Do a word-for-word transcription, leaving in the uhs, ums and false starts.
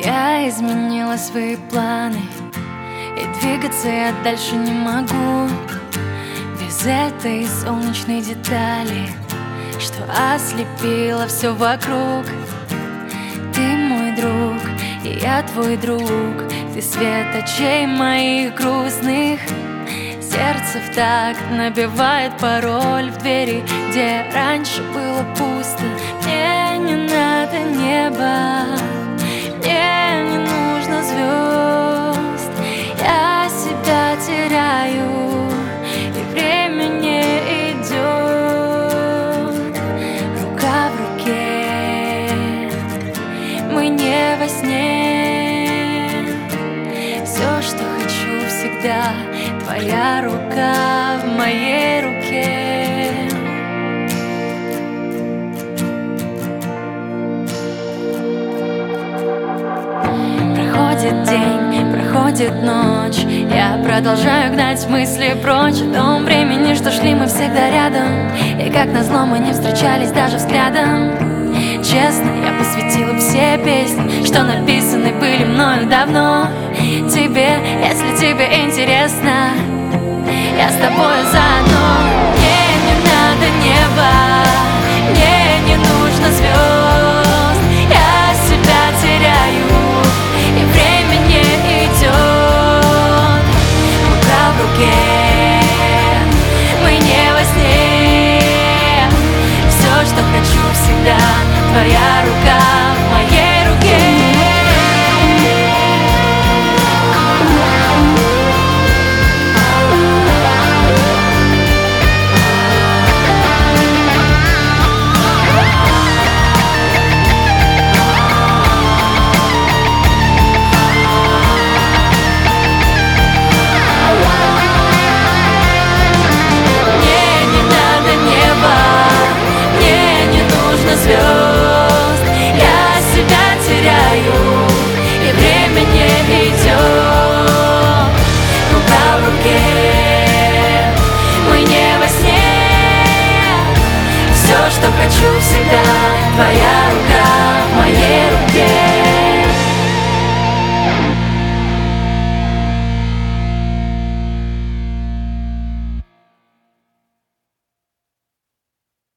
Я изменила свои планы, и двигаться я дальше не могу без этой солнечной детали, что ослепило все вокруг. Ты мой друг, и я твой друг. Ты свет очей моих грустных. Сердце в такт набивает пароль в двери, где раньше было пусто. Мне не надо неба, мне не нужно звезд. Я себя теряю, и время не идет. Рука в руке, мы не во сне. Все, что хочу всегда, твоя рука в моей руке. Проходит день, проходит ночь, я продолжаю гнать мысли прочь. В том времени, что шли мы всегда рядом, и как назло мы не встречались даже взглядом. Честно, я посвятила все песни, что написаны были мною давно. Тебе, если тебе интересно, я с тобой заодно. Мне не надо неба, мне не нужно звезд. Я себя теряю, и время не идет. Рука в руке, мы не во сне. Все, что хочу всегда, твоя рука.